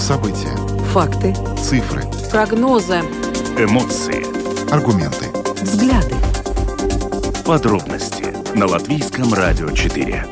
События. Факты. Цифры. Прогнозы. Эмоции. Аргументы. Взгляды. Подробности на Латвийском радио 4.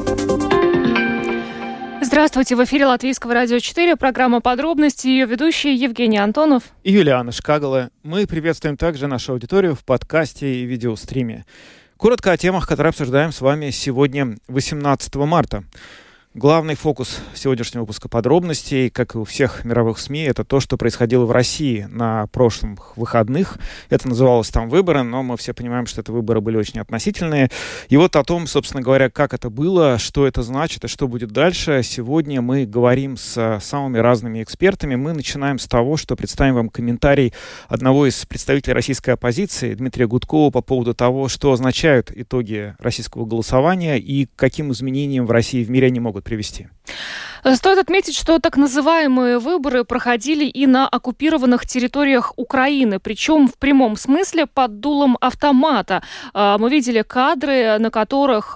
Здравствуйте, в эфире Латвийского радио 4, программа «Подробности», ее ведущие Евгений Антонов и Юлиана Шкагала. Мы приветствуем также нашу аудиторию в подкасте и видеостриме. Коротко о темах, которые обсуждаем с вами сегодня, 18 марта. Главный фокус сегодняшнего выпуска подробностей, как и у всех мировых СМИ, это то, что происходило в России на прошлых выходных. Это называлось там выборы, но мы все понимаем, что это выборы были очень относительные. И вот о том, собственно говоря, как это было, что это значит и что будет дальше, сегодня мы говорим с самыми разными экспертами. Мы начинаем с того, что представим вам комментарий одного из представителей российской оппозиции, Дмитрия Гудкова, по поводу того, что означают итоги российского голосования и к каким изменениям в России и в мире они могут привести. Стоит отметить, что так называемые выборы проходили и на оккупированных территориях Украины, причем в прямом смысле под дулом автомата. Мы видели кадры, на которых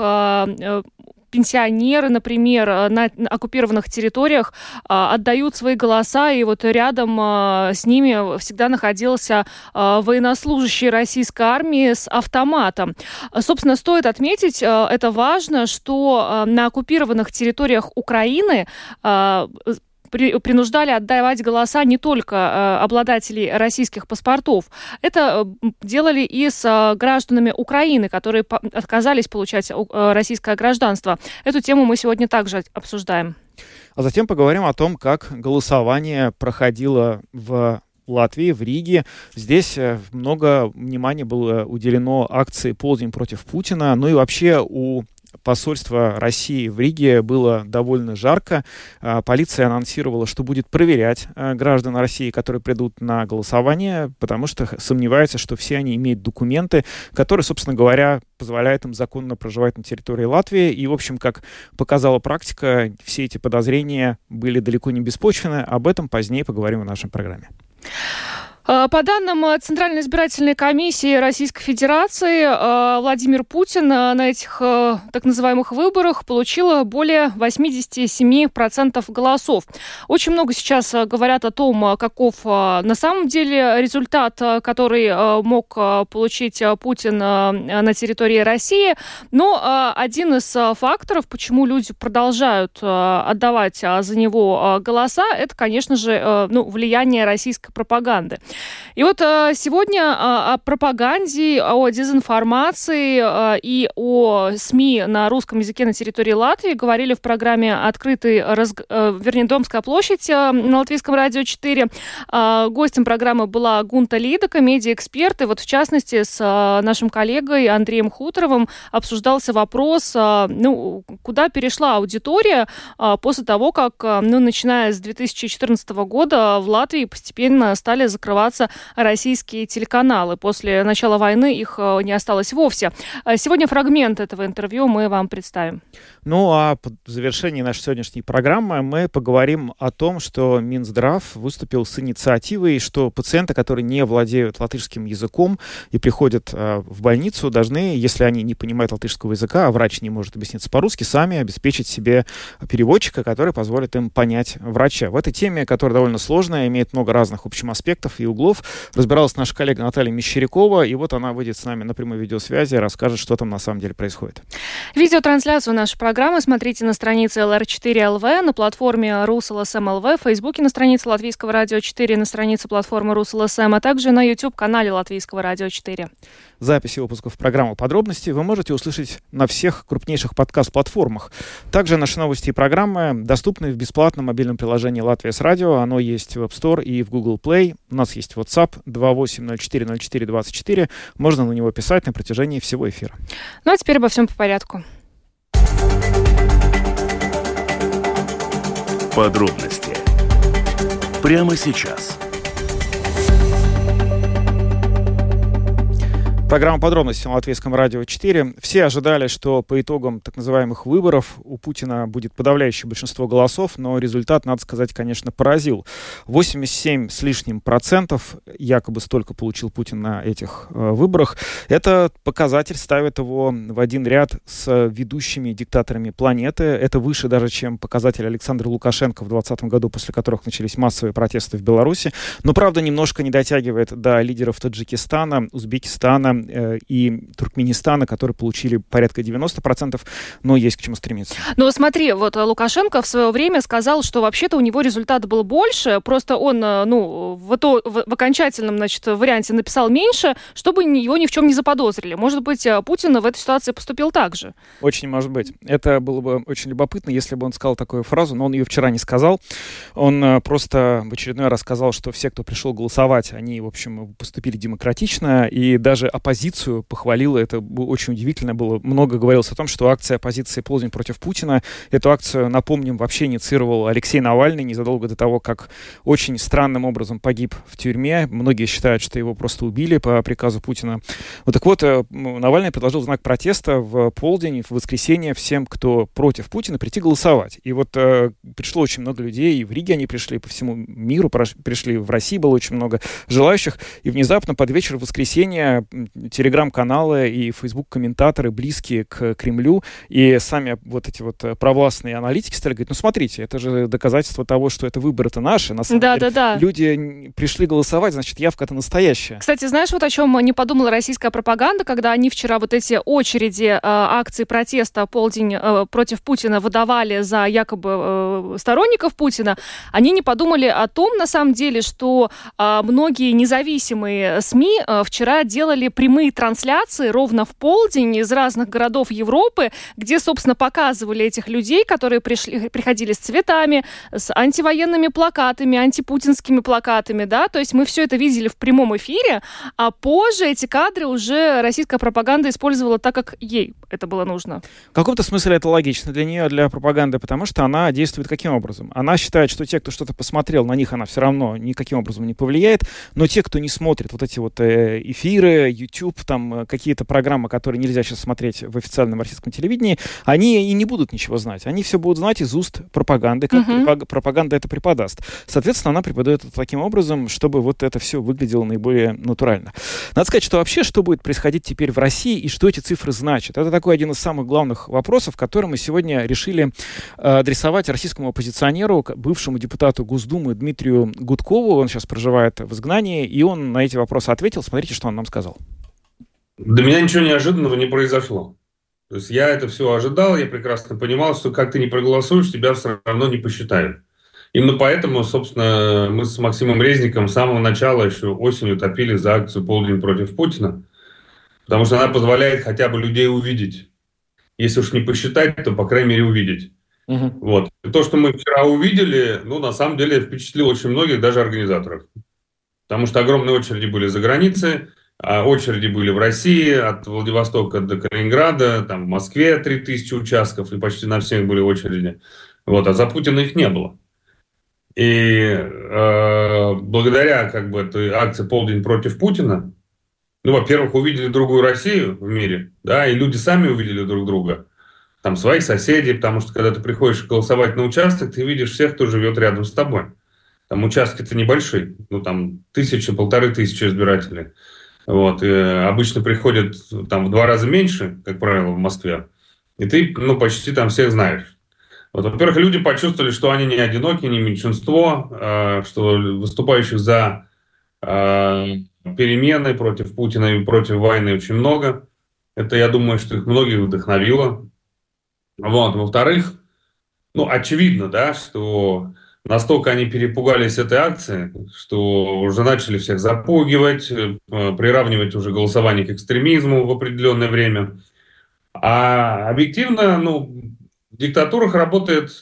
пенсионеры, например, на оккупированных территориях отдают свои голоса, и вот рядом с ними всегда находился военнослужащий российской армии с автоматом. Собственно, стоит отметить, это важно, что на оккупированных территориях Украины принуждали отдавать голоса не только обладателей российских паспортов. Это делали и с гражданами Украины, которые отказались получать российское гражданство. Эту тему мы сегодня также обсуждаем. А затем поговорим о том, как голосование проходило в Латвии, в Риге. Здесь много внимания было уделено акции «Полдень против Путина». Ну и вообще у посольства России в Риге было довольно жарко. Полиция анонсировала, что будет проверять граждан России, которые придут на голосование, потому что сомневается, что все они имеют документы, которые, собственно говоря, позволяют им законно проживать на территории Латвии. И, в общем, как показала практика, все эти подозрения были далеко не беспочвены. Об этом позднее поговорим в нашей программе. По данным Центральной избирательной комиссии Российской Федерации, Владимир Путин на этих так называемых выборах получил более 87% голосов. Очень много сейчас говорят о том, каков на самом деле результат, который мог получить Путин на территории России. Но один из факторов, почему люди продолжают отдавать за него голоса, это, конечно же, влияние российской пропаганды. И вот сегодня о пропаганде, о дезинформации и о СМИ на русском языке на территории Латвии говорили в программе «Домская площадь» на Латвийском радио 4. Гостем программы была Гунта Лидака, медиаэксперт. И вот в частности с нашим коллегой Андреем Хуторовым обсуждался вопрос, куда перешла аудитория после того, как, начиная с 2014 года в Латвии постепенно стали закрываться российские телеканалы. После начала войны их не осталось вовсе. Сегодня фрагмент этого интервью мы вам представим. Ну а по завершении нашей сегодняшней программы мы поговорим о том, что Минздрав выступил с инициативой, что пациенты, которые не владеют латышским языком и приходят в больницу, должны, если они не понимают латышского языка, а врач не может объясниться по-русски, сами обеспечить себе переводчика, который позволит им понять врача. В этой теме, которая довольно сложная, имеет много разных, в общем, аспектов и углов, разбиралась наша коллега Наталья Мещерякова, и вот она выйдет с нами на прямой видеосвязи и расскажет, что там на самом деле происходит. Видеотрансляцию нашей программы смотрите на странице LR4LV, на платформе RusLSM.LV, в Фейсбуке на странице Латвийского радио 4, на странице платформы RusLSM, а также на YouTube-канале Латвийского радио 4. Записи выпусков программы «Подробности» вы можете услышать на всех крупнейших подкаст-платформах. Также наши новости и программы доступны в бесплатном мобильном приложении «Латвия с радио». Оно есть в App Store и в Google Play. У нас есть WhatsApp 28040424. Можно на него писать на протяжении всего эфира. Ну а теперь обо всем по порядку. Подробности прямо сейчас. Программа «Подробности» на Латвийском радио 4. Все ожидали, что по итогам так называемых выборов у Путина будет подавляющее большинство голосов, но результат, надо сказать, конечно, поразил. 87 с лишним процентов, якобы столько получил Путин на этих выборах. Это показатель ставит его в один ряд с ведущими диктаторами планеты. Это выше даже, чем показатель Александра Лукашенко в 2020 году, после которых начались массовые протесты в Беларуси. Но, правда, немножко не дотягивает до лидеров Таджикистана, Узбекистана и Туркменистана, которые получили порядка 90%, но есть к чему стремиться. Ну, смотри, вот Лукашенко в свое время сказал, что вообще-то у него результат был больше, просто он, в окончательном, варианте написал меньше, чтобы его ни в чем не заподозрили. Может быть, Путин в этой ситуации поступил так же? Очень может быть. Это было бы очень любопытно, если бы он сказал такую фразу, но он ее вчера не сказал. Он просто в очередной раз сказал, что все, кто пришел голосовать, они, в общем, поступили демократично, и даже оппозицию похвалила. Это очень удивительно было. Много говорилось о том, что акция оппозиции «Полдень против Путина». Эту акцию, напомним, вообще инициировал Алексей Навальный незадолго до того, как очень странным образом погиб в тюрьме. Многие считают, что его просто убили по приказу Путина. Вот так вот, Навальный предложил в знак протеста в полдень, в воскресенье всем, кто против Путина, прийти голосовать. И вот пришло очень много людей, и в Риге они пришли, по всему миру пришли, в России было очень много желающих. И внезапно под вечер воскресенья телеграм-каналы и фейсбук-комментаторы, близкие к Кремлю, и сами вот эти вот провластные аналитики стали говорить, ну смотрите, это же доказательство того, что это выборы-то наши. На самом деле люди пришли голосовать, значит, явка-то настоящая. Кстати, знаешь, вот о чем не подумала российская пропаганда, когда они вчера вот эти очереди акций протеста «Полдень против Путина» выдавали за якобы сторонников Путина, они не подумали о том, на самом деле, что многие независимые СМИ вчера делали прямые трансляции ровно в полдень из разных городов Европы, где, собственно, показывали этих людей, которые приходили с цветами, с антивоенными плакатами, антипутинскими плакатами, да, то есть мы все это видели в прямом эфире, а позже эти кадры уже российская пропаганда использовала так, как ей это было нужно. В каком-то смысле это логично для нее, для пропаганды, потому что она действует каким образом? Она считает, что те, кто что-то посмотрел, на них она все равно никаким образом не повлияет, но те, кто не смотрит вот эти вот эфиры, YouTube, там какие-то программы, которые нельзя сейчас смотреть в официальном российском телевидении, они и не будут ничего знать. Они все будут знать из уст пропаганды, как пропаганда это преподаст. Соответственно, она преподает это таким образом, чтобы вот это все выглядело наиболее натурально. Надо сказать, что вообще, что будет происходить теперь в России и что эти цифры значат? Это такой один из самых главных вопросов, который мы сегодня решили адресовать российскому оппозиционеру, бывшему депутату Госдумы Дмитрию Гудкову. Он сейчас проживает в изгнании, и он на эти вопросы ответил. Смотрите, что он нам сказал. Для меня ничего неожиданного не произошло. То есть я это все ожидал, я прекрасно понимал, что как ты не проголосуешь, тебя все равно не посчитают. Именно поэтому, собственно, мы с Максимом Резником с самого начала еще осенью топили за акцию «Полдень против Путина», потому что она позволяет хотя бы людей увидеть. Если уж не посчитать, то, по крайней мере, увидеть. Вот. И то, что мы вчера увидели, на самом деле впечатлило очень многих, даже организаторов. Потому что огромные очереди были за границей, очереди были в России, от Владивостока до Калининграда, там в Москве 3000 участков, и почти на всех были очереди. Вот. А за Путина их не было. И благодаря этой акции «Полдень против Путина», во-первых, увидели другую Россию в мире, да, и люди сами увидели друг друга, там, своих соседей, потому что, когда ты приходишь голосовать на участок, ты видишь всех, кто живет рядом с тобой. Там участки-то небольшие, там 1000-1500 избирателей. Вот, и обычно приходят там в 2 раза меньше, как правило, в Москве, и ты, почти там всех знаешь. Вот, во-первых, люди почувствовали, что они не одиноки, не меньшинство, что выступающих за перемены против Путина и против войны очень много. Это, я думаю, что их многих вдохновило. Вот. Во-вторых, очевидно, да, что настолько они перепугались этой акции, что уже начали всех запугивать, приравнивать уже голосование к экстремизму в определенное время. А объективно, в диктатурах работают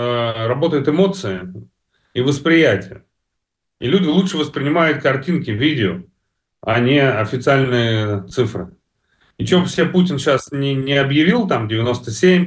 эмоции и восприятие. И люди лучше воспринимают картинки, видео, а не официальные цифры. И что бы все Путин сейчас не объявил, там 97%,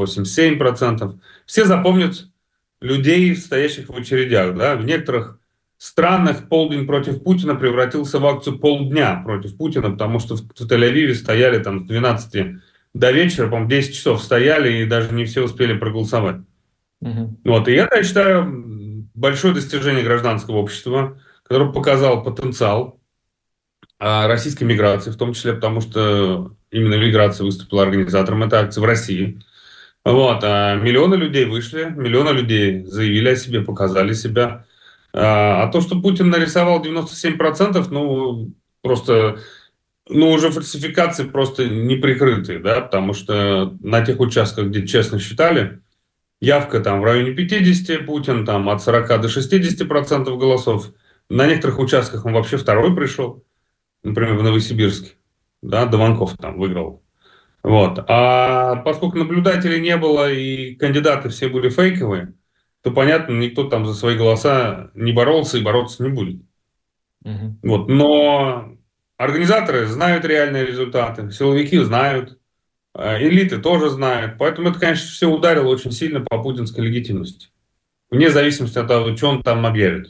87%, все запомнят людей, стоящих в очередях. Да? В некоторых странных полдень против Путина превратился в акцию полдня против Путина, потому что в Тель-Авиве стояли там с 12 до вечера, по-моему, 10 часов стояли, и даже не все успели проголосовать. Вот, и это, я считаю, большое достижение гражданского общества, которое показало потенциал российской миграции, в том числе потому, что именно миграция выступила организатором этой акции в России. Вот, а миллионы людей вышли, миллионы людей заявили о себе, показали себя. А то, что Путин нарисовал 97%, ну, просто, ну, уже фальсификации просто неприкрытые, да, потому что на тех участках, где честно считали, явка там в районе 50, Путин там от 40 до 60% голосов. На некоторых участках он вообще второй пришел, например, в Новосибирске, да, Дованков там выиграл. Вот. А поскольку наблюдателей не было и кандидаты все были фейковые, то, понятно, никто там за свои голоса не боролся и бороться не будет. Вот. Но организаторы знают реальные результаты, силовики знают, элиты тоже знают. Поэтому это, конечно, все ударило очень сильно по путинской легитимности. Вне зависимости от того, что он там объявит.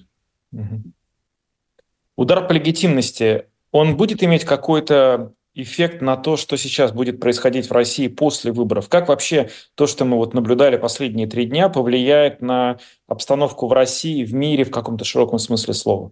Удар по легитимности, он будет иметь какой-то эффект на то, что сейчас будет происходить в России после выборов? Как вообще то, что мы вот наблюдали последние 3 дня, повлияет на обстановку в России, в мире в каком-то широком смысле слова?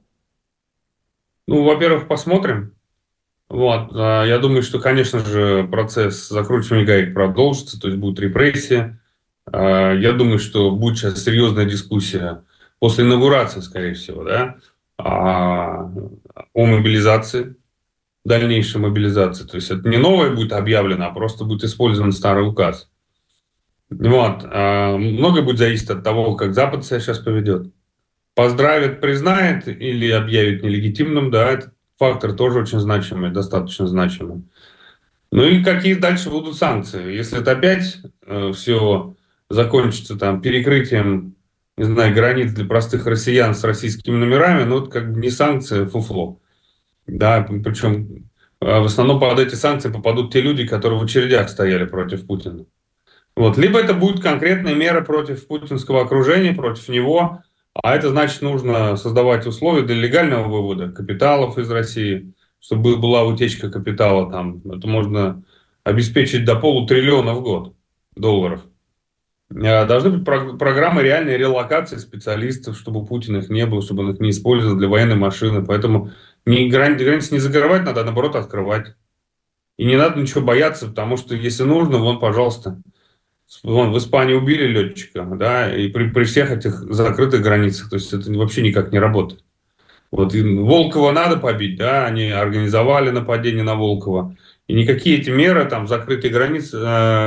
Ну, во-первых, посмотрим. Вот. Я думаю, что, конечно же, процесс закручивания гаек продолжится, то есть будет репрессия. Я думаю, что будет сейчас серьезная дискуссия после инаугурации, скорее всего, да, о мобилизации, дальнейшей мобилизации. То есть это не новое будет объявлено, а просто будет использован старый указ. Вот. Многое будет зависеть от того, как Запад себя сейчас поведет. Поздравит, признает или объявит нелегитимным, да, этот фактор тоже очень значимый, достаточно значимый. Ну и какие дальше будут санкции? Если это опять все закончится там перекрытием, не знаю, границ для простых россиян с российскими номерами, ну это как бы не санкции, фуфло. Да, причем в основном под эти санкции попадут те люди, которые в очередях стояли против Путина. Вот. Либо это будет конкретная мера против путинского окружения, против него, а это значит, нужно создавать условия для легального вывода капиталов из России, чтобы была утечка капитала там. Это можно обеспечить до $500 триллиона в год долларов. Должны быть программы реальной релокации специалистов, чтобы у Путина их не было, чтобы он их не использовал для военной машины. Поэтому границы не закрывать надо, а наоборот открывать. И не надо ничего бояться, потому что если нужно, вон, пожалуйста. Вон, в Испании убили летчика, да, и при всех этих закрытых границах, то есть это вообще никак не работает. Вот, и Волкова надо побить, да, они организовали нападение на Волкова, и никакие эти меры, там, закрытые границы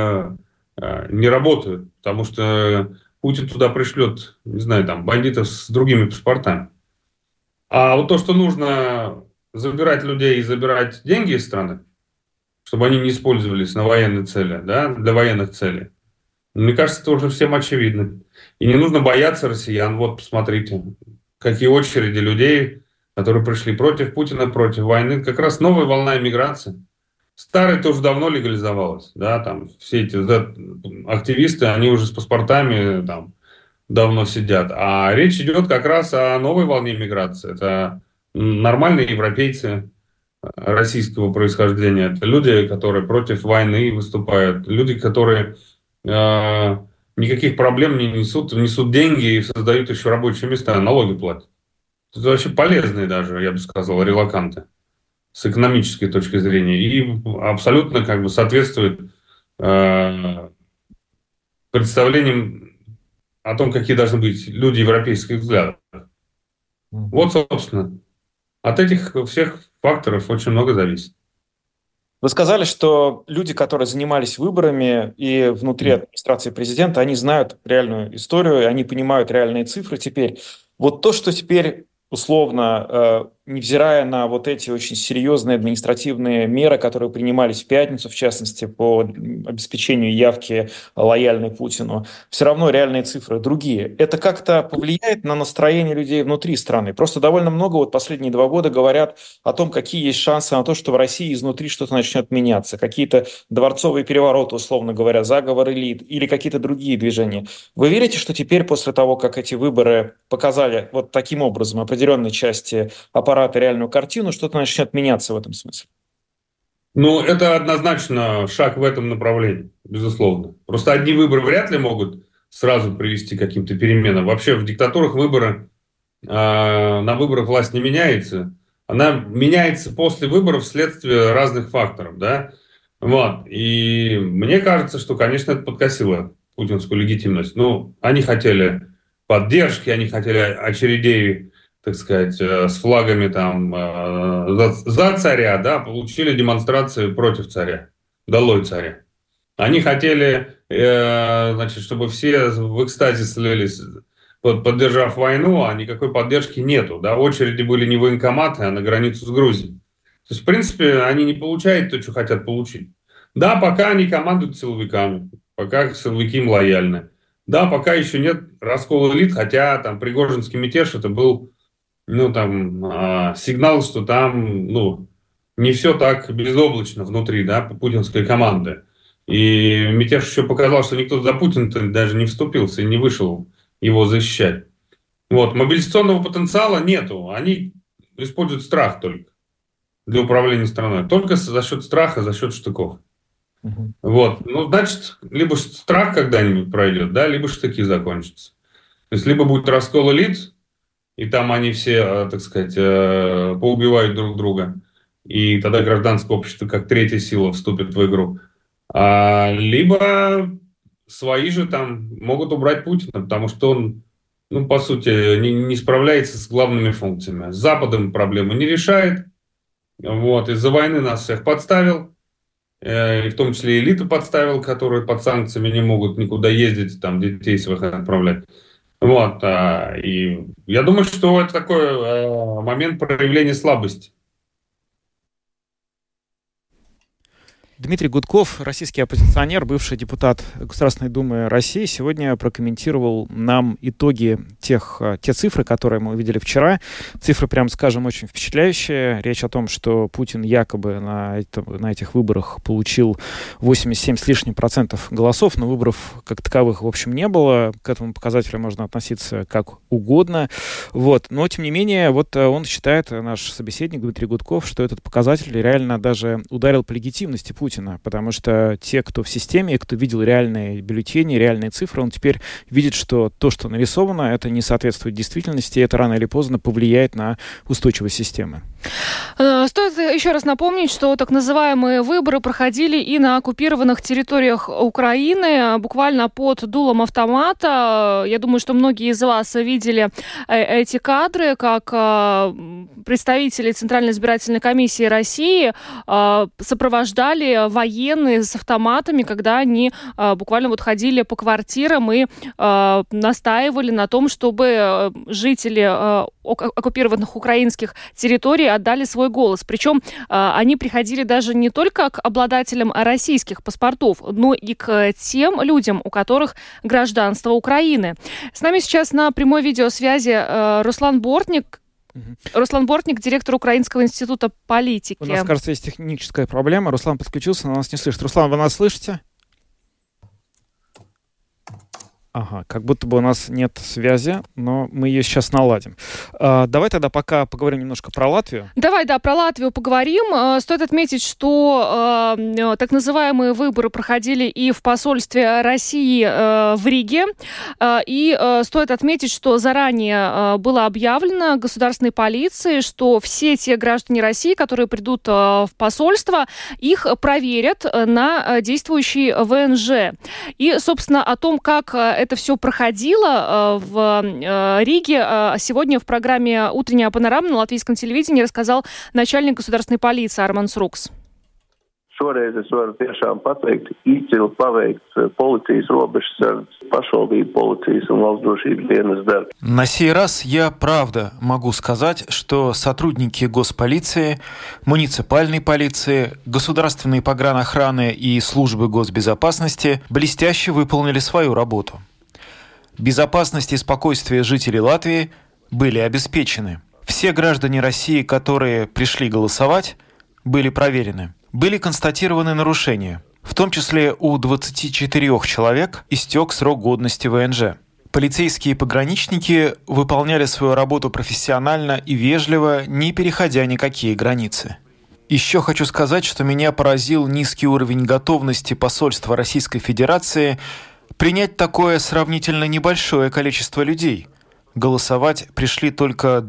не работают, потому что Путин туда пришлет, не знаю, там, бандитов с другими паспортами. А вот то, что нужно забирать людей и забирать деньги из страны, чтобы они не использовались на военные цели, да, для военных целей, мне кажется, это уже всем очевидно. И не нужно бояться россиян. Вот, посмотрите, какие очереди людей, которые пришли против Путина, против войны. Как раз новая волна иммиграции. Старая тоже давно легализовалась. Да, там все эти активисты, они уже с паспортами там давно сидят. А речь идет как раз о новой волне иммиграции. Это нормальные европейцы российского происхождения. Это люди, которые против войны выступают. Люди, которые никаких проблем не несут деньги и создают еще рабочие места, налоги платят. Это вообще полезные даже, я бы сказал, релоканты с экономической точки зрения. И абсолютно как бы соответствует представлениям о том, какие должны быть люди европейских взглядов. Вот, собственно, от этих всех факторов очень много зависит. Вы сказали, что люди, которые занимались выборами и внутри администрации президента, они знают реальную историю, они понимают реальные цифры теперь. Вот то, что теперь условно невзирая на вот эти очень серьезные административные меры, которые принимались в пятницу, в частности, по обеспечению явки лояльной Путину, все равно реальные цифры другие. Это как-то повлияет на настроение людей внутри страны? Просто довольно много вот последние 2 года говорят о том, какие есть шансы на то, что в России изнутри что-то начнет меняться. Какие-то дворцовые перевороты, условно говоря, заговор элит или какие-то другие движения. Вы верите, что теперь, после того, как эти выборы показали вот таким образом определенной части аппарата реальную картину, что-то начнет меняться в этом смысле? Ну, это однозначно шаг в этом направлении, безусловно. Просто одни выборы вряд ли могут сразу привести к каким-то переменам. Вообще в диктатурах на выборах власть не меняется. Она меняется после выборов вследствие разных факторов, да. Вот. И мне кажется, что, конечно, это подкосило путинскую легитимность. Ну, они хотели поддержки, они хотели очередей, так сказать, с флагами там за царя, да, получили демонстрации против царя, долой царя. Они хотели, значит, чтобы все в экстазе слились, поддержав войну, а никакой поддержки нету, да, очереди были не в военкоматы, а на границу с Грузией. То есть, в принципе, они не получают то, что хотят получить. Да, пока они командуют силовиками, пока силовики им лояльны. Да, пока еще нет раскола элит, хотя там Пригожинский мятеж, это был сигнал, что там, не все так безоблачно внутри, да, путинской команды. И мятеж еще показал, что никто за Путина даже не вступился и не вышел его защищать. Вот, мобилизационного потенциала нету. Они используют страх только для управления страной. Только за счет страха, за счет штыков. Вот, значит, либо страх когда-нибудь пройдет, да, либо штыки закончатся. То есть, либо будет раскол элит, и там они все, так сказать, поубивают друг друга, и тогда гражданское общество как третья сила вступит в игру. Либо свои же там могут убрать Путина, потому что он, по сути, не справляется с главными функциями. С Западом проблемы не решает, вот, из-за войны нас всех подставил, и в том числе элиту подставил, которые под санкциями не могут никуда ездить, там детей своих отправлять. Вот, и я думаю, что это такой момент проявления слабости. Дмитрий Гудков, российский оппозиционер, бывший депутат Государственной Думы России, сегодня прокомментировал нам итоги те цифры, которые мы увидели вчера. Цифры, прям скажем, очень впечатляющие. Речь о том, что Путин якобы на этих выборах получил 87 с лишним % голосов, но выборов как таковых, в общем, не было. К этому показателю можно относиться как угодно. Вот. Но, тем не менее, вот он считает, наш собеседник Дмитрий Гудков, что этот показатель реально даже ударил по легитимности Путина, потому что те, кто в системе, кто видел реальные бюллетени, реальные цифры, он теперь видит, что то, что нарисовано, это не соответствует действительности, и это рано или поздно повлияет на устойчивость системы. Стоит еще раз напомнить, что так называемые выборы проходили и на оккупированных территориях Украины, буквально под дулом автомата. Я думаю, что многие из вас видели эти кадры, как представители Центральной избирательной комиссии России сопровождали военные с автоматами, когда они буквально вот ходили по квартирам и настаивали на том, чтобы жители оккупированных украинских территорий отдали свой голос. Причем они приходили даже не только к обладателям российских паспортов, но и к тем людям, у которых гражданство Украины. С нами сейчас на прямой видеосвязи Руслан Бортник. Руслан Бортник, директор Украинского института политики. У нас, кажется, есть техническая проблема. Руслан подключился, но нас не слышит. Руслан, вы нас слышите? Ага, как будто бы у нас нет связи, но мы ее сейчас наладим. Давай тогда пока поговорим немножко про Латвию. Давай, про Латвию поговорим. Стоит отметить, что так называемые выборы проходили и в посольстве России в Риге. И стоит отметить, что заранее было объявлено государственной полицией, что все те граждане России, которые придут в посольство, их проверят на действующий ВНЖ. И, собственно, о том, как это все проходило в Риге, сегодня в программе «Утренняя панорама» на латвийском телевидении рассказал начальник государственной полиции Арманс Рукс. Šoreiz es varu tiešām pateikt, izcili paveikts policijas robežsardzes, pašvaldību policijas un valsts drošības dienas darб. На сей раз я правда могу сказать, что сотрудники госполиции, муниципальной полиции, государственной погранохраны и службы госбезопасности блестяще выполнили свою работу. Безопасность и спокойствие жителей Латвии были обеспечены. Все граждане России, которые пришли голосовать, были проверены. Были констатированы нарушения. В том числе у 24 человек истек срок годности ВНЖ. Полицейские пограничники выполняли свою работу профессионально и вежливо, не переходя никакие границы. Еще хочу сказать, что меня поразил низкий уровень готовности посольства Российской Федерации принять такое сравнительно небольшое количество людей. Голосовать пришли только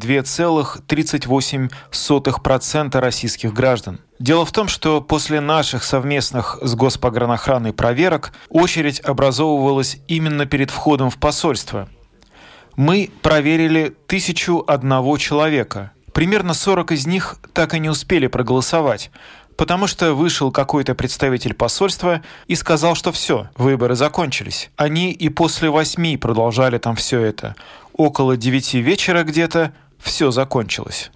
2,38% российских граждан. Дело в том, что после наших совместных с Госпогранохраной проверок очередь образовывалась именно перед входом в посольство. Мы проверили 1001 человека. Примерно 40 из них так и не успели проголосовать, потому что вышел какой-то представитель посольства и сказал, что все, выборы закончились. Они и после 8 продолжали там все это. Около 9 вечера где-то все закончилось.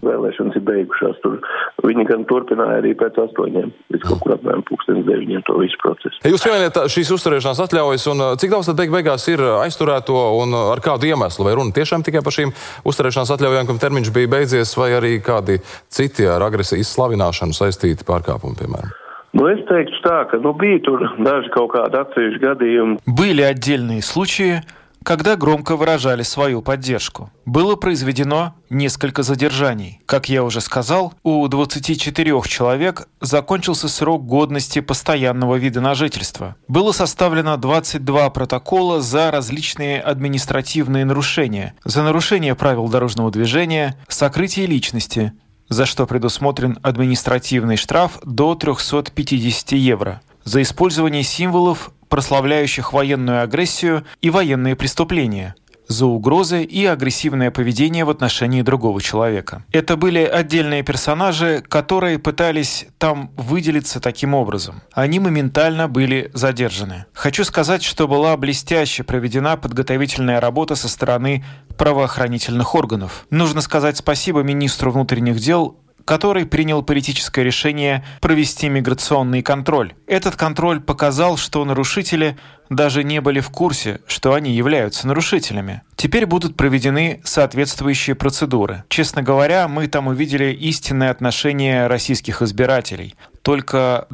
Viņi gan turpināja arī pēc 8, līdz kaut kur apmēram 9 to visu procesu. Jūs pieminējat šīs uzturēšanās atļaujas, un cik daudz tad beigās ir aizturēto un ar kādu iemeslu? Vai runa tiešām tikai par šīm uzturēšanās atļaujām, kam termiņš bija beidzies, vai arī kādi citi ar agresijas slavināšanu saistīti pārkāpumi, piemēram? Es teiktu tā, ka bija tur daži kaut kādi atsevišķi gadījumi. Были отдельные случаи, когда громко выражали свою поддержку. Было произведено несколько задержаний. Как я уже сказал, у 24 человек закончился срок годности постоянного вида на жительство. Было составлено 22 протокола за различные административные нарушения, за нарушение правил дорожного движения, сокрытие личности, за что предусмотрен административный штраф до 350 евро, за использование символов, прославляющих военную агрессию и военные преступления, за угрозы и агрессивное поведение в отношении другого человека. Это были отдельные персонажи, которые пытались там выделиться таким образом. Они моментально были задержаны. Хочу сказать, что была блестяще проведена подготовительная работа со стороны правоохранительных органов. Нужно сказать спасибо министру внутренних дел, который принял политическое решение провести миграционный контроль. Этот контроль показал, что нарушители даже не были в курсе, что они являются нарушителями. Теперь будут проведены соответствующие процедуры. Честно говоря, мы там увидели истинное отношение российских избирателей. Только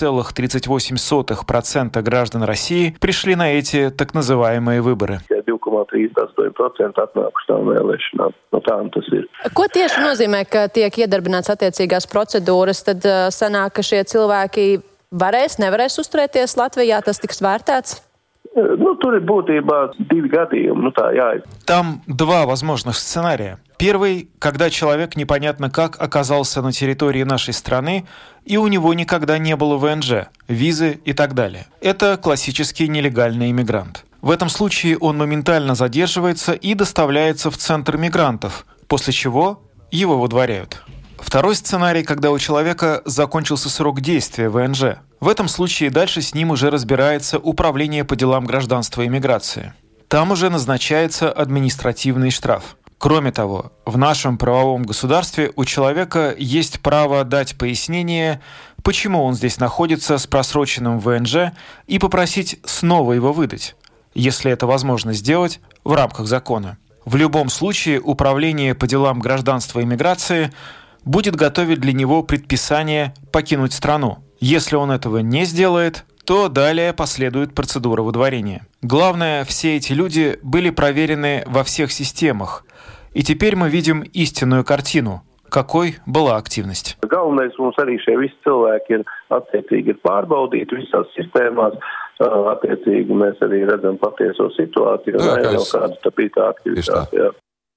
2,38% граждан России пришли на эти так называемые выборы. 2,38% atnākuši tām vēlēšanām. Tā tas ir. Ko tieši nozīmē, ka tiek iedarbināts attiecīgās procedūras? Tad sanāk, ka šie cilvēki nevarēs uzturēties Latvijā, tas tiks vērtēts? Tur ir būtībā 2 gadījumi. Tā jāiz. Там 2 возможных сценария. Первый, когда человек непонятно как оказался на территории нашей страны, и у него никогда не было ВНЖ, визы и так далее. Это классический нелегальный иммигрант. В этом случае он моментально задерживается и доставляется в центр мигрантов, после чего его выдворяют. Второй сценарий, когда у человека закончился срок действия ВНЖ. В этом случае дальше с ним уже разбирается Управление по делам гражданства и миграции. Там уже назначается административный штраф. Кроме того, в нашем правовом государстве у человека есть право дать пояснение, почему он здесь находится с просроченным ВНЖ, и попросить снова его выдать, если это возможно сделать в рамках закона. В любом случае, Управление по делам гражданства и миграции будет готовить для него предписание покинуть страну. Если он этого не сделает, то далее последует процедура выдворения. Главное, все эти люди были проверены во всех системах, и теперь мы видим истинную картину, какой была активность. Galvenais mums arī šie visi cilvēki ir attiecīgi pārbaudīti visās sistēmās. Attiecīgi mēs arī redzam patieso situāciju, un jau kāda tā bija tā aktivitāte.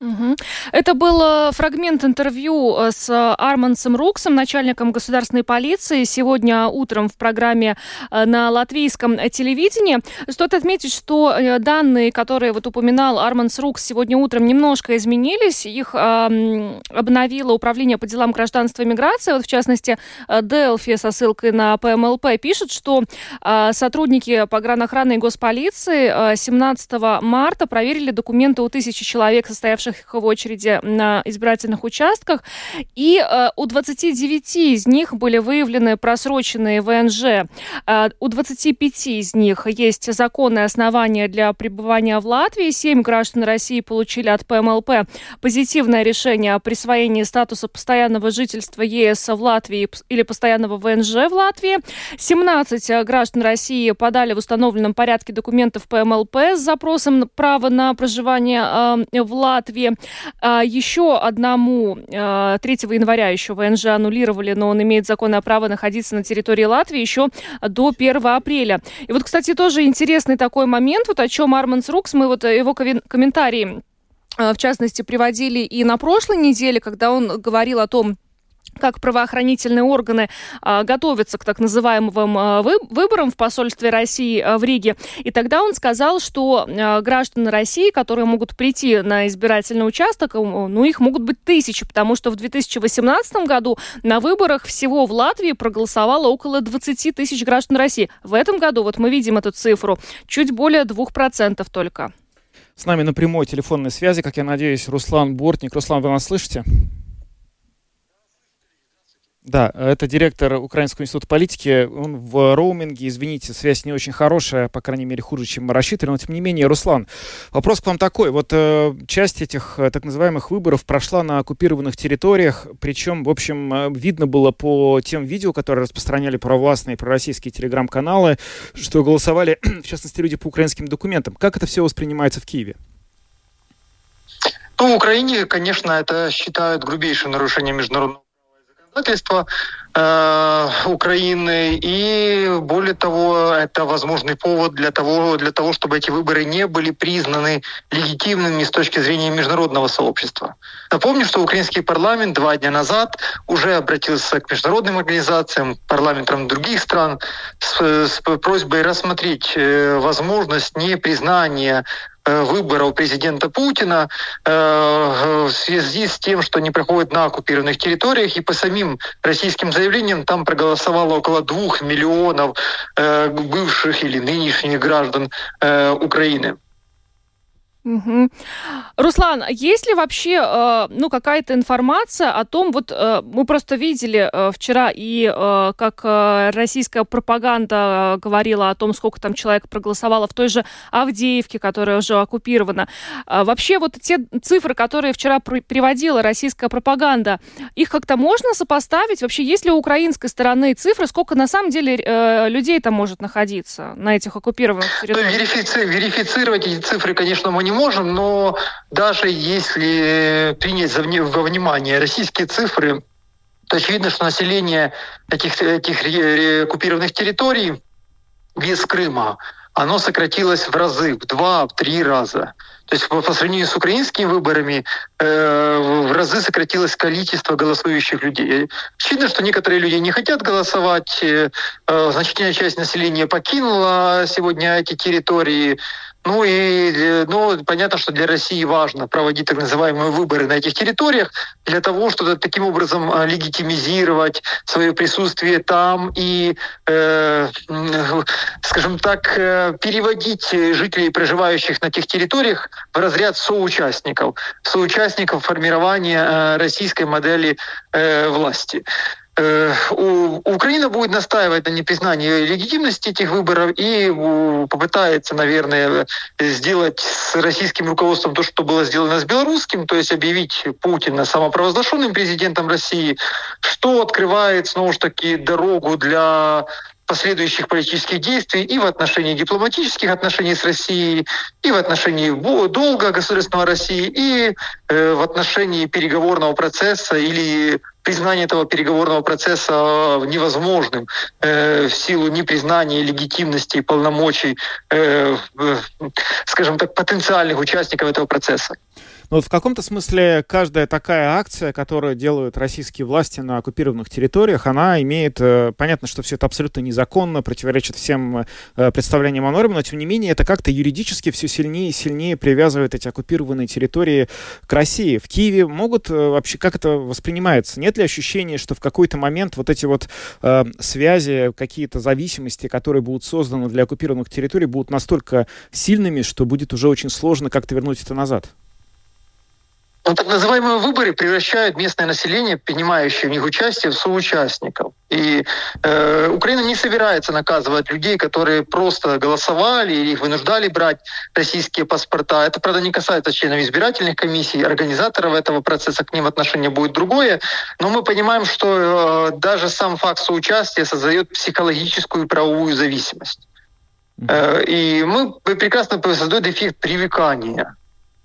Это был фрагмент интервью с Армансом Руксом, начальником государственной полиции, сегодня утром в программе на латвийском телевидении. Стоит отметить, что данные, которые упоминал Арманс Рукс, сегодня утром немножко изменились. Их обновило Управление по делам гражданства и миграции. В частности, Делфи со ссылкой на ПМЛП пишет, что сотрудники погранохраны и госполиции 17 марта проверили документы у 1000 человек, состоявших в очереди на избирательных участках, и у 29 из них были выявлены просроченные ВНЖ. У 25 из них есть законные основания для пребывания в Латвии. 7 граждан России получили от ПМЛП позитивное решение о присвоении статуса постоянного жительства ЕС в Латвии или постоянного ВНЖ в Латвии. 17 граждан России подали в установленном порядке документы в ПМЛП с запросом права на проживание в Латвии. Еще одному 3 января еще ВНЖ аннулировали, но он имеет законное право находиться на территории Латвии еще до 1 апреля. И кстати, тоже интересный такой момент, о чем Арманс Рукс, мы его комментарии, в частности, приводили и на прошлой неделе, когда он говорил о том, как правоохранительные органы готовятся к так называемым выборам в посольстве России в Риге. И тогда он сказал, что граждан России, которые могут прийти на избирательный участок, их могут быть 1000, потому что в 2018 году на выборах всего в Латвии проголосовало около 20 тысяч граждан России. В этом году, мы видим эту цифру, чуть более 2% только. С нами на прямой телефонной связи, как я надеюсь, Руслан Бортник. Руслан, вы нас слышите? Да, это директор Украинского института политики. Он в роуминге, извините, связь не очень хорошая, по крайней мере, хуже, чем мы рассчитывали. Но, тем не менее, Руслан, вопрос к вам такой. Часть этих так называемых выборов прошла на оккупированных территориях, причем, в общем, видно было по тем видео, которые распространяли провластные пророссийские телеграм-каналы, что голосовали, в частности, люди по украинским документам. Как это все воспринимается в Киеве? В Украине, конечно, это считают грубейшим нарушением международного законодательства Украины, и более того, это возможный повод для того, чтобы эти выборы не были признаны легитимными с точки зрения международного сообщества. Напомню, что украинский парламент 2 дня назад уже обратился к международным организациям, парламентам других стран с просьбой рассмотреть возможность непризнания выборов президента Путина в связи с тем, что они проходят на оккупированных территориях, и по самим российским заявлениям там проголосовало около 2 миллионов бывших или нынешних граждан Украины. Угу. Руслан, есть ли вообще какая-то информация о том, мы просто видели вчера и как российская пропаганда говорила о том, сколько там человек проголосовало в той же Авдеевке, которая уже оккупирована. Вообще те цифры, которые вчера приводила российская пропаганда, их как-то можно сопоставить? Вообще есть ли у украинской стороны цифры, сколько на самом деле людей там может находиться на этих оккупированных территориях? Верифицировать эти цифры, конечно, мы не можем, но даже если принять во внимание российские цифры, то очевидно, что население этих оккупированных территорий без Крыма, оно сократилось в разы, в 2-3 раза. То есть по сравнению с украинскими выборами в разы сократилось количество голосующих людей. Очевидно, что некоторые люди не хотят голосовать, значительная часть населения покинула сегодня эти территории. Понятно, что для России важно проводить так называемые выборы на этих территориях для того, чтобы таким образом легитимизировать свое присутствие там и, скажем так, переводить жителей, проживающих на этих территориях, в разряд соучастников формирования российской модели власти. Украина будет настаивать на непризнании легитимности этих выборов и попытается, наверное, сделать с российским руководством то, что было сделано с белорусским, то есть объявить Путина самопровозглашенным президентом России, что открывает, снова же таки, дорогу для последующих политических действий и в отношении дипломатических отношений с Россией, и в отношении долга государственного России, и в отношении переговорного процесса или признание этого переговорного процесса невозможным в силу непризнания легитимности и полномочий, скажем так, потенциальных участников этого процесса. Но вот в каком-то смысле каждая такая акция, которую делают российские власти на оккупированных территориях, она имеет... Понятно, что все это абсолютно незаконно, противоречит всем представлениям о норме, но тем не менее это как-то юридически все сильнее и сильнее привязывает эти оккупированные территории к России. В Киеве могут вообще... Как это воспринимается? Нет ли ощущения, что в какой-то момент вот эти вот связи, какие-то зависимости, которые будут созданы для оккупированных территорий, будут настолько сильными, что будет уже очень сложно как-то вернуть это назад? Ну, так называемые выборы превращают местное население, принимающее в них участие, в соучастников. И Украина не собирается наказывать людей, которые просто голосовали или их вынуждали брать российские паспорта. Это, правда, не касается членов избирательных комиссий, организаторов этого процесса, к ним отношение будет другое. Но мы понимаем, что даже сам факт соучастия создает психологическую и правовую зависимость. И мы прекрасно создает эффект привыкания.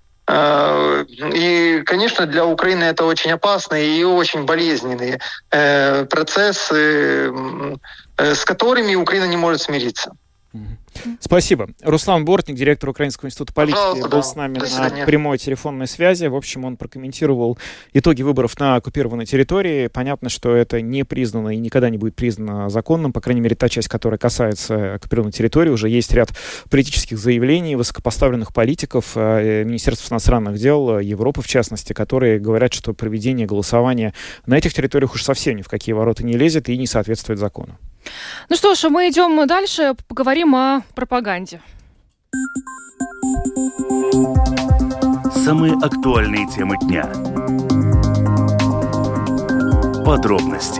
И, конечно, для Украины это очень опасные и очень болезненные процессы, с которыми Украина не может смириться. Спасибо. Руслан Бортник, директор Украинского института политики, был с нами на прямой телефонной связи. В общем, он прокомментировал итоги выборов на оккупированной территории. Понятно, что это не признано и никогда не будет признано законным. По крайней мере, та часть, которая касается оккупированной территории. Уже есть ряд политических заявлений высокопоставленных политиков, Министерства иностранных дел, Европы в частности, которые говорят, что проведение голосования на этих территориях уж совсем ни в какие ворота не лезет и не соответствует закону. Ну что ж, мы идем дальше, поговорим о пропаганде. Самые актуальные темы дня. Подробности.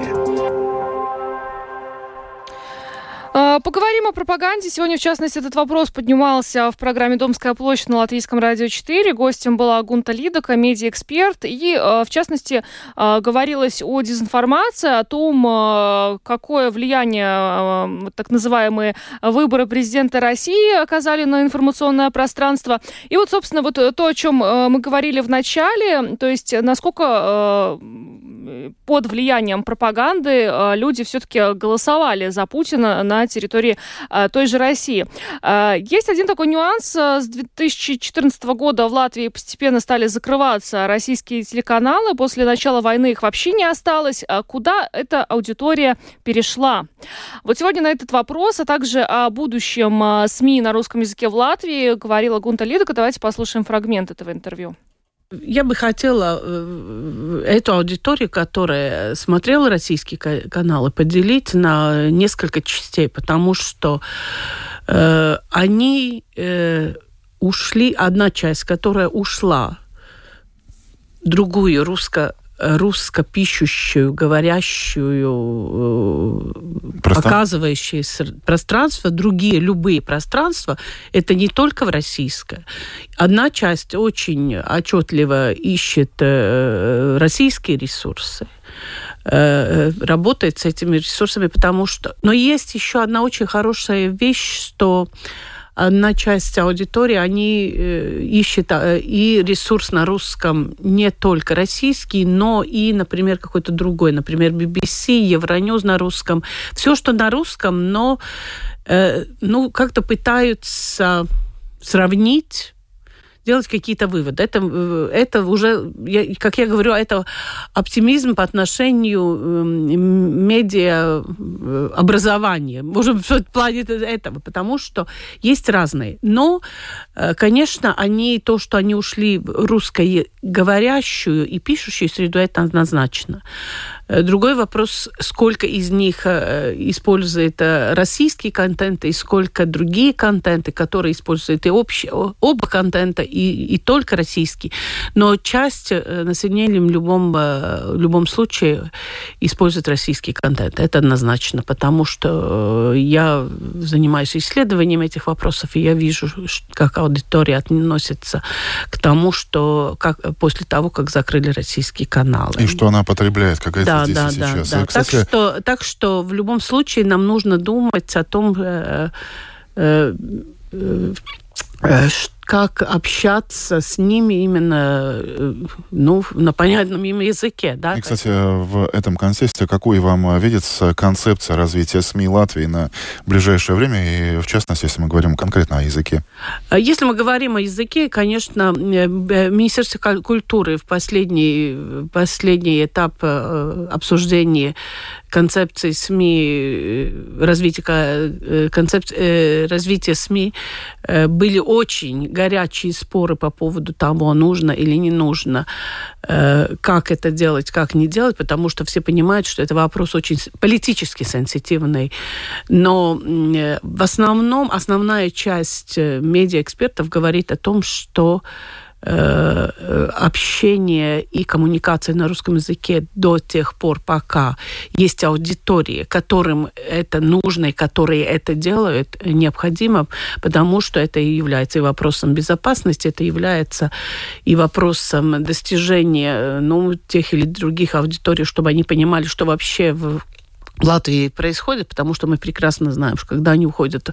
Поговорим о пропаганде. Сегодня, в частности, этот вопрос поднимался в программе «Домская площадь» на Латвийском радио 4. Гостем была Гунта Лидока, медиаэксперт. И, в частности, говорилось о дезинформации, о том, какое влияние так называемые выборы президента России оказали на информационное пространство. И вот, собственно, вот то, о чем мы говорили в начале, то есть насколько под влиянием пропаганды люди все-таки голосовали за Путина на территории той же России. Есть один такой нюанс. С 2014 года в Латвии постепенно стали закрываться российские телеканалы. После начала войны их вообще не осталось. Куда эта аудитория перешла? Вот сегодня на этот вопрос, а также о будущем СМИ на русском языке в Латвии говорила Гунта Лидока. Давайте послушаем фрагмент этого интервью. Я бы хотела эту аудиторию, которая смотрела российские каналы, поделить на несколько частей, потому что они ушли, одна часть, которая ушла, другую русско-пишущую, говорящую, показывающую пространство, другие, любые пространства, это не только в российское. Одна часть очень отчетливо ищет российские ресурсы, работает с этими ресурсами, потому что... Но есть еще одна очень хорошая вещь, что одна часть аудитории, они ищут и ресурс на русском не только российский, но и, например, какой-то другой, например, BBC, Евроньюз на русском. Все, что на русском, но как-то пытаются сравнить, делать какие-то выводы. Это уже, как я говорю, это оптимизм по отношению медиаобразования. Может, в плане этого, потому что есть разные. Но, конечно, то, что они ушли в русскоговорящую и пишущую среду, это однозначно. Другой вопрос, сколько из них использует российский контент и сколько другие контенты, которые используют и оба контента, и только российский. Но часть населения в любом случае использует российский контент. Это однозначно, потому что я занимаюсь исследованием этих вопросов, и я вижу, как аудитория относится к тому, что после того, как закрыли российские каналы. И что она потребляет, какая-то здесь и сейчас. Да. Кстати... Так что в любом случае нам нужно думать о том, как общаться с ними именно на понятном им языке. Да? И, кстати, в этом контексте какой вам видится концепция развития СМИ Латвии на ближайшее время, и в частности, если мы говорим конкретно о языке? Если мы говорим о языке, конечно, Министерство культуры в последний этап обсуждения концепции СМИ, развития СМИ, были очень горячие споры по поводу того, нужно или не нужно, как это делать, как не делать, потому что все понимают, что это вопрос очень политически сенситивный. Но в основном основная часть медиаэкспертов говорит о том, что общение и коммуникация на русском языке до тех пор, пока есть аудитории, которым это нужно и которые это делают, необходимо, потому что это и является и вопросом безопасности, это является и вопросом достижения тех или других аудиторий, чтобы они понимали, что вообще в Латвии происходит, потому что мы прекрасно знаем, что когда они уходят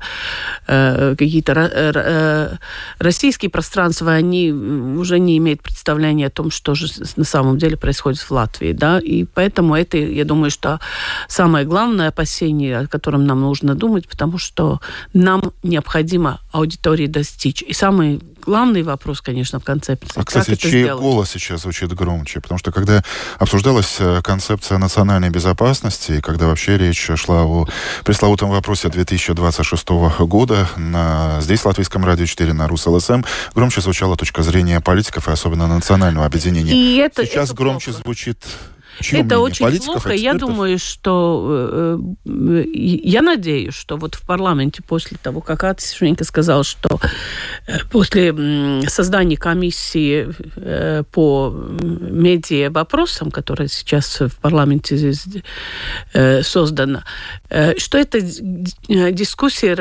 какие-то российские пространства, они уже не имеют представления о том, что же на самом деле происходит в Латвии. Да? И поэтому это, я думаю, что самое главное опасение, о котором нам нужно думать, потому что нам необходимо аудитории достичь. И самый главный вопрос, конечно, в концепции. Кстати, чей голос сейчас звучит громче? Потому что когда обсуждалась концепция национальной безопасности, и когда вообще речь шла о пресловутом вопросе 2026 года, здесь, в Латвийском радио 4, на РусЛСМ, громче звучала точка зрения политиков и особенно национального объединения. И сейчас это громче звучит... Это очень плохо. Я думаю, что... Я надеюсь, что вот в парламенте после того, как Атишенко сказал, что после создания комиссии по медиа вопросам, которая сейчас в парламенте создана, что эта дискуссия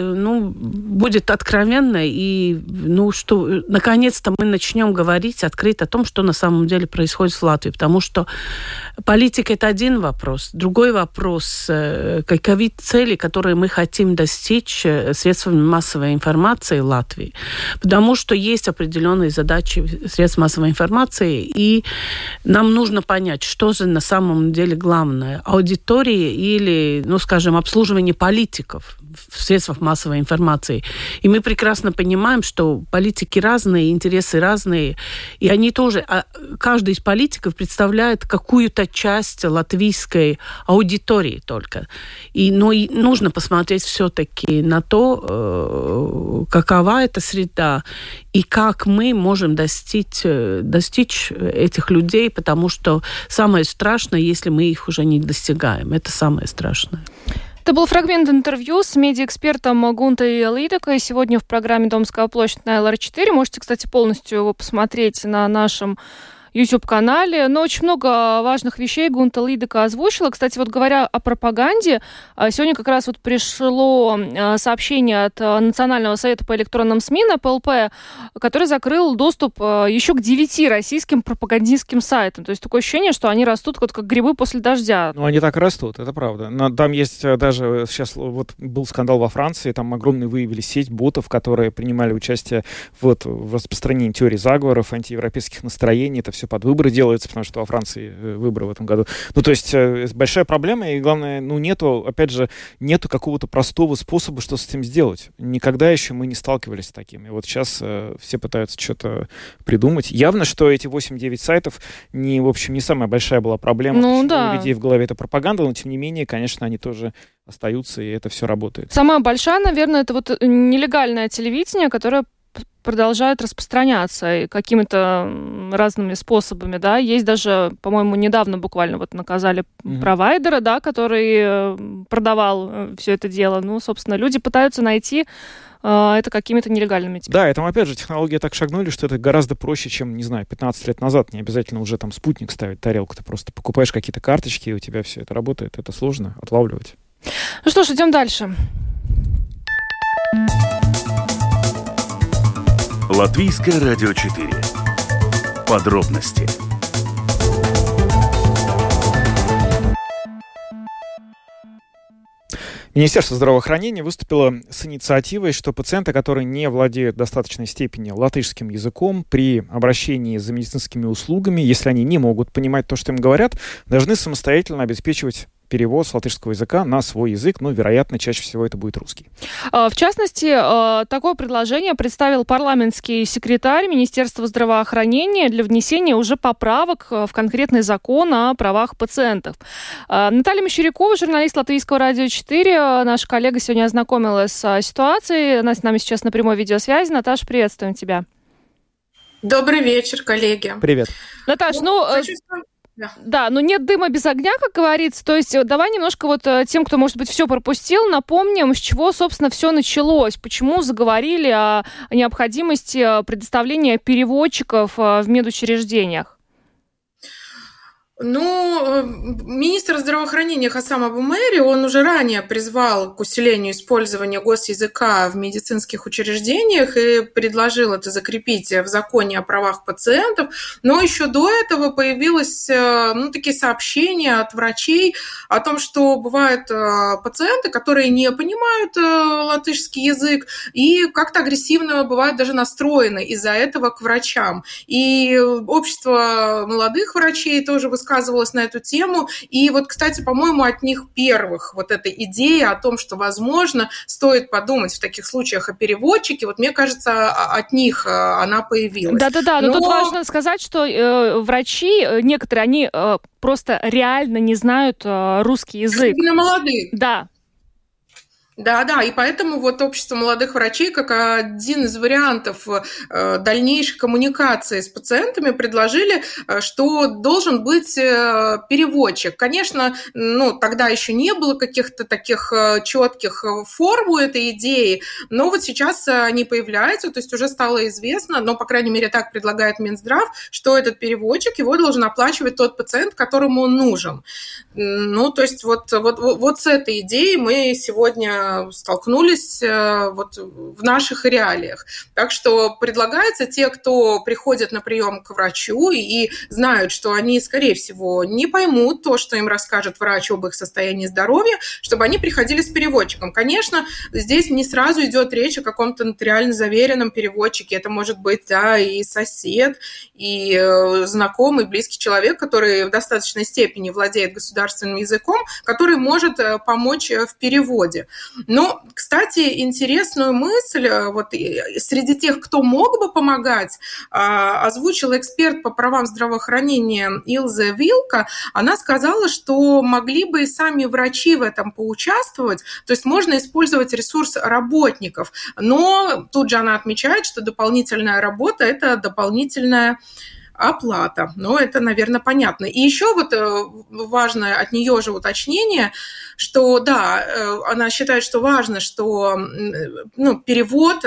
будет откровенной, и что наконец-то мы начнем говорить открыто о том, что на самом деле происходит в Латвии, потому что политика – это один вопрос. Другой вопрос – каковы цели, которые мы хотим достичь средствами массовой информации Латвии. Потому что есть определенные задачи средств массовой информации, и нам нужно понять, что же на самом деле главное – аудитория или, скажем, обслуживание политиков в средствах массовой информации. И мы прекрасно понимаем, что политики разные, интересы разные, и они тоже, каждый из политиков представляет какую-то часть латвийской аудитории только. Но нужно посмотреть все-таки на то, какова эта среда, и как мы можем достичь этих людей, потому что самое страшное, если мы их уже не достигаем. Это самое страшное. Это был фрагмент интервью с медиаэкспертом Гунтой Лидекой. Сегодня в программе «Домская площадь» на ЛР4. Можете, кстати, полностью его посмотреть на нашем YouTube-канале. Но очень много важных вещей Гунта Лидека озвучила. Кстати, вот говоря о пропаганде, сегодня как раз вот пришло сообщение от Национального совета по электронным СМИ, НПЛП, который закрыл доступ еще к 9 российским пропагандистским сайтам. То есть такое ощущение, что они растут вот как грибы после дождя. Они так растут, это правда. Но там есть даже сейчас вот был скандал во Франции, там огромный выявили сеть ботов, которые принимали участие в распространении теории заговоров, антиевропейских настроений. Это все под выборы делается, потому что во Франции выборы в этом году. То есть большая проблема, и главное, нету какого-то простого способа, что с этим сделать. Никогда еще мы не сталкивались с таким. И вот сейчас все пытаются что-то придумать. Явно, что эти 8-9 сайтов не самая большая была проблема. У людей в голове это пропаганда, но тем не менее, конечно, они тоже остаются, и это все работает. Самая большая, наверное, это вот нелегальное телевидение, которое продолжает распространяться какими-то разными способами, да. Есть даже, по-моему, недавно буквально вот наказали провайдера, да, который продавал все это дело. Собственно, люди пытаются найти это какими-то нелегальными телевизорами. Да, и там, опять же, технологии так шагнули, что это гораздо проще, чем, 15 лет назад. Не обязательно уже там спутник ставить, тарелку. Ты просто покупаешь какие-то карточки, и у тебя все это работает. Это сложно отлавливать. Ну что ж, идем дальше. Латвийское радио 4. Подробности. Министерство здравоохранения выступило с инициативой, что пациенты, которые не владеют в достаточной степени латышским языком, при обращении за медицинскими услугами, если они не могут понимать то, что им говорят, должны самостоятельно обеспечивать перевод с латышского языка на свой язык, но, вероятно, чаще всего это будет русский. В частности, такое предложение представил парламентский секретарь Министерства здравоохранения для внесения уже поправок в конкретный закон о правах пациентов. Наталья Мещерякова, журналист Латвийского радио 4, наша коллега, сегодня ознакомилась с ситуацией. Она с нами сейчас на прямой видеосвязи. Наташа, приветствуем тебя. Добрый вечер, коллеги. Привет. Наташ, Да, но нет дыма без огня, как говорится. То есть давай немножко вот тем, кто, может быть, все пропустил, напомним, с чего, собственно, все началось. Почему заговорили о необходимости предоставления переводчиков в медучреждениях? Министр здравоохранения Хасам Абу-Мэри, он уже ранее призвал к усилению использования госязыка в медицинских учреждениях и предложил это закрепить в законе о правах пациентов. Но еще до этого появилось такие сообщения от врачей о том, что бывают пациенты, которые не понимают латышский язык и как-то агрессивно бывают даже настроены из-за этого к врачам. И общество молодых врачей тоже высказывалась на эту тему. И вот, кстати, по-моему, от них первых вот эта идея о том, что, возможно, стоит подумать в таких случаях о переводчике, вот мне кажется, от них она появилась. Да-да-да, но тут важно сказать, что врачи, некоторые, они просто реально не знают русский язык. Особенно молодые. Да. Да, и поэтому вот общество молодых врачей, как один из вариантов дальнейшей коммуникации с пациентами, предложили, что должен быть переводчик. Конечно, тогда еще не было каких-то таких четких форм у этой идеи, но вот сейчас они появляются, то есть уже стало известно, но, по крайней мере, так предлагает Минздрав, что этот переводчик, его должен оплачивать тот пациент, которому он нужен. То есть вот с этой идеей мы сегодня столкнулись вот в наших реалиях. Так что предлагается те, кто приходит на прием к врачу и знают, что они, скорее всего, не поймут то, что им расскажет врач об их состоянии здоровья, чтобы они приходили с переводчиком. Конечно, здесь не сразу идет речь о каком-то нотариально заверенном переводчике. Это может быть, да, и сосед, и знакомый, близкий человек, который в достаточной степени владеет государственным языком, который может помочь в переводе. Но, кстати, интересную мысль вот среди тех, кто мог бы помогать, озвучила эксперт по правам здравоохранения Илзе Вилка. Она сказала, что могли бы и сами врачи в этом поучаствовать, то есть можно использовать ресурс работников. Но тут же она отмечает, что дополнительная работа – это дополнительная оплата. Но это, наверное, понятно. И еще вот важное от нее же уточнение, что, да, она считает, что важно, что перевод,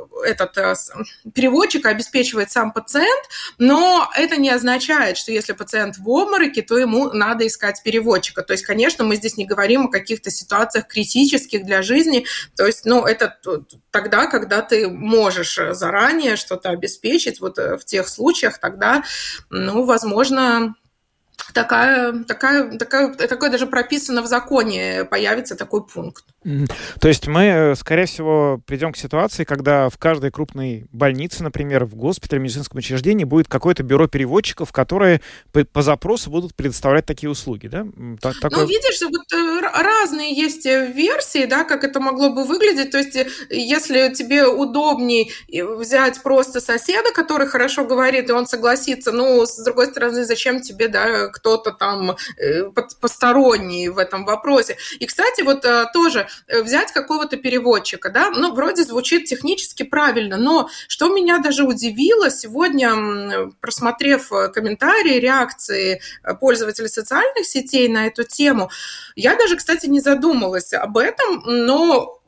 переводчик обеспечивает сам пациент, но это не означает, что если пациент в обмороке, то ему надо искать переводчика. То есть, конечно, мы здесь не говорим о каких-то ситуациях критических для жизни. То есть, это тогда, когда ты можешь заранее что-то обеспечить, вот в тех случаях, тогда, возможно, такое даже прописано в законе, появится такой пункт. То есть мы, скорее всего, придем к ситуации, когда в каждой крупной больнице, например, в госпитале, в медицинском учреждении будет какое-то бюро переводчиков, которые по запросу будут предоставлять такие услуги, да? Видишь, вот разные есть версии, да, как это могло бы выглядеть. То есть если тебе удобней взять просто соседа, который хорошо говорит, и он согласится, с другой стороны, зачем тебе, да, кто-то там посторонний в этом вопросе. И, кстати, вот тоже взять какого-то переводчика, да, вроде звучит технически правильно, но что меня даже удивило сегодня, просмотрев комментарии, реакции пользователей социальных сетей на эту тему, я даже, кстати, не задумалась об этом, но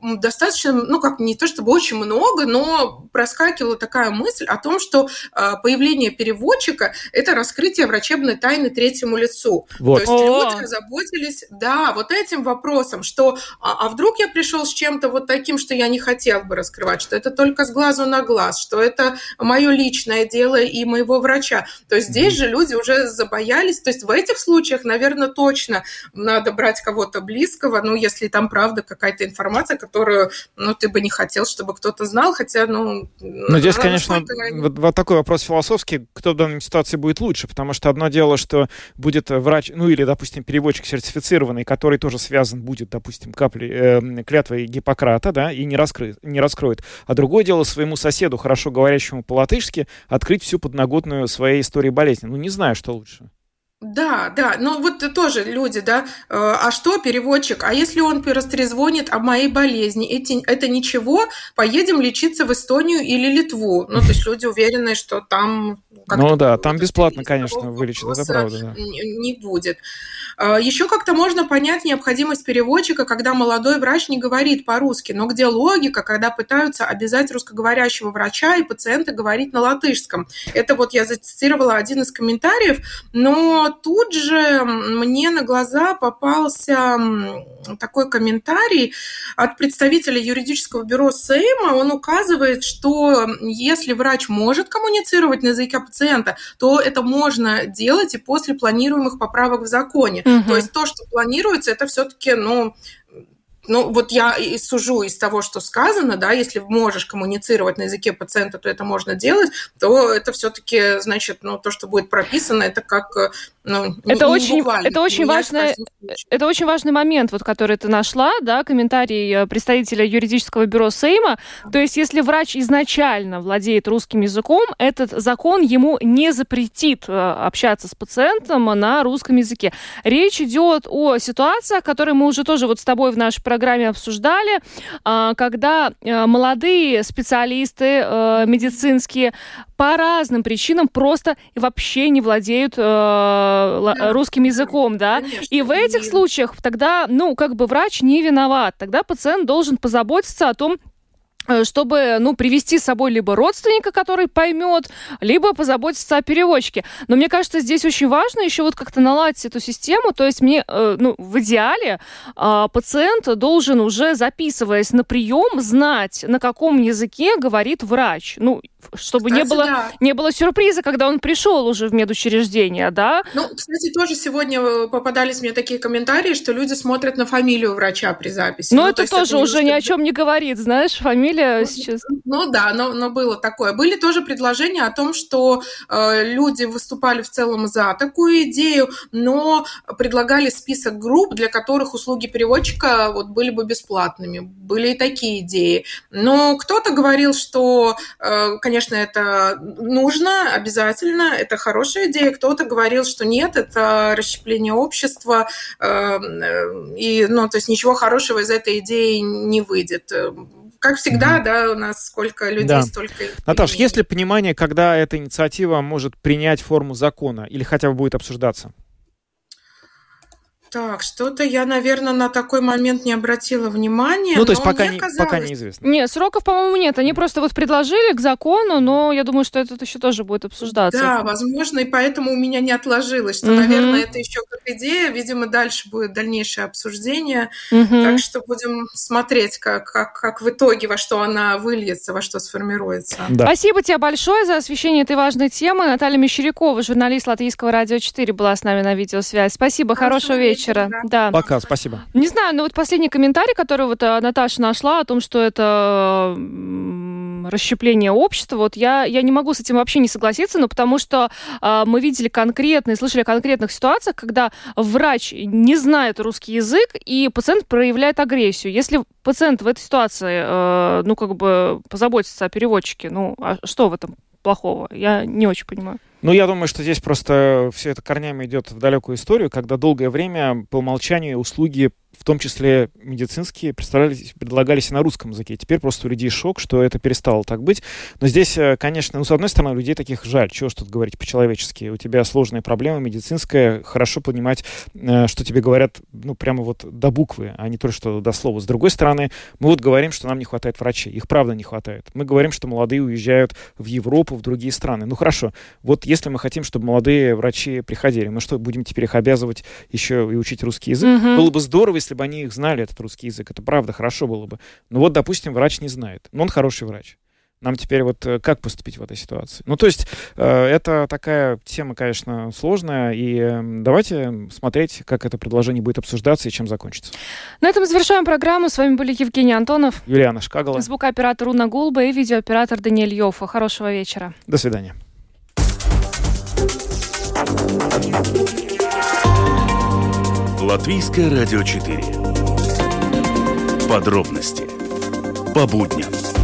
достаточно, не то чтобы очень много, но проскакивала такая мысль о том, что появление переводчика – это раскрытие врачебной тайны третьему лицу. Вот. То есть люди озаботились, вот этим вопросом, что а вдруг я пришел с чем-то вот таким, что я не хотел бы раскрывать, что это только с глазу на глаз, что это мое личное дело и моего врача. То есть здесь же люди уже забоялись. То есть в этих случаях, наверное, точно надо брать кого-то близкого, если там правда какая-то информация, которую, ты бы не хотел, чтобы кто-то знал, хотя, здесь, конечно, вот такой вопрос философский, кто в данной ситуации будет лучше, потому что одно дело, что будет врач, или, допустим, переводчик сертифицированный, который тоже связан будет, допустим, клятвой Гиппократа, да, и не раскроет. А другое дело своему соседу, хорошо говорящему по-латышски, открыть всю подноготную своей истории болезни. Не знаю, что лучше. Да, тоже люди, а что переводчик? А если он растрезвонит о моей болезни? Это ничего, поедем лечиться в Эстонию или Литву. То есть люди уверены, что там... там бесплатно, конечно, вылечат, это правда. Да. Не будет. Еще как-то можно понять необходимость переводчика, когда молодой врач не говорит по-русски, но где логика, когда пытаются обязать русскоговорящего врача и пациента говорить на латышском. Это я зацитировала один из комментариев, но тут же мне на глаза попался такой комментарий от представителя юридического бюро Сейма. Он указывает, что если врач может коммуницировать на языке пациента, то это можно делать и после планируемых поправок в законе. То есть то, что планируется, это все-таки, я и сужу из того, что сказано, если можешь коммуницировать на языке пациента, то это можно делать, то это все-таки, значит, то, что будет прописано, это как, это очень важный момент, который ты нашла, комментарий представителя юридического бюро Сейма. То есть, если врач изначально владеет русским языком, этот закон ему не запретит общаться с пациентом на русском языке. Речь идет о ситуациях, которые мы уже тоже с тобой в нашей программе обсуждали, когда молодые специалисты медицинские по разным причинам просто вообще не владеют русским языком, да? Конечно, и в этих случаях тогда, врач не виноват. Тогда пациент должен позаботиться о том, чтобы, привести с собой либо родственника, который поймет, либо позаботиться о переводчике. Но мне кажется, здесь очень важно еще как-то наладить эту систему. То есть в идеале пациент должен уже, записываясь на прием, знать, на каком языке говорит врач. Чтобы не было сюрприза, когда он пришел уже в медучреждение, да? Кстати, тоже сегодня попадались мне такие комментарии, что люди смотрят на фамилию врача при записи. Это тоже уже ни о чем не говорит, знаешь, фамилия сейчас. Но было такое. Были тоже предложения о том, что люди выступали в целом за такую идею, но предлагали список групп, для которых услуги переводчика были бы бесплатными. Были и такие идеи. Но кто-то говорил, что, конечно, это нужно, обязательно, это хорошая идея. Кто-то говорил, что нет, это расщепление общества, то есть ничего хорошего из этой идеи не выйдет. Как всегда, у нас сколько людей, столько... Наташ, есть ли понимание, когда эта инициатива может принять форму закона или хотя бы будет обсуждаться? Так, что-то я, наверное, на такой момент не обратила внимания. То есть пока неизвестно. Нет, сроков, по-моему, нет. Они просто предложили к закону, но я думаю, что это еще тоже будет обсуждаться. Да, возможно, и поэтому у меня не отложилось, что, наверное, это еще как идея. Видимо, дальше будет дальнейшее обсуждение. Так что будем смотреть, как в итоге, во что она выльется, во что сформируется. Да. Спасибо тебе большое за освещение этой важной темы. Наталья Мещерякова, журналист Латвийского радио 4, была с нами на видеосвязи. Спасибо, хорошего вечера. Да. Пока, спасибо. Не знаю, последний комментарий, который Наташа нашла о том, что это расщепление общества, я не могу с этим вообще не согласиться, потому что мы видели слышали о конкретных ситуациях, когда врач не знает русский язык, и пациент проявляет агрессию. Если пациент в этой ситуации, позаботится о переводчике, а что в этом плохого? Я не очень понимаю. Я думаю, что здесь просто все это корнями идет в далекую историю, когда долгое время по умолчанию услуги в том числе медицинские, предлагались и на русском языке. Теперь просто у людей шок, что это перестало так быть. Но здесь, конечно, с одной стороны, людей таких жаль. Чего ж тут говорить по-человечески? У тебя сложная проблема медицинская. Хорошо понимать, что тебе говорят, прямо вот до буквы, а не то, что до слова. С другой стороны, мы вот говорим, что нам не хватает врачей. Их правда не хватает. Мы говорим, что молодые уезжают в Европу, в другие страны. Ну хорошо, вот если мы хотим, чтобы молодые врачи приходили, мы что, будем теперь их обязывать еще и учить русский язык? Было бы здорово, если бы они их знали, этот русский язык. Это правда, хорошо было бы. Но вот, допустим, врач не знает. Но он хороший врач. Нам теперь вот как поступить в этой ситуации? То есть это такая тема, конечно, сложная. И давайте смотреть, как это предложение будет обсуждаться и чем закончится. На этом завершаем программу. С вами были Евгений Антонов, Юлиана Шкагала, звукооператор Уна Гулба и видеооператор Даниэль Йоффа. Хорошего вечера. До свидания. Латвийское радио 4. Подробности по будням.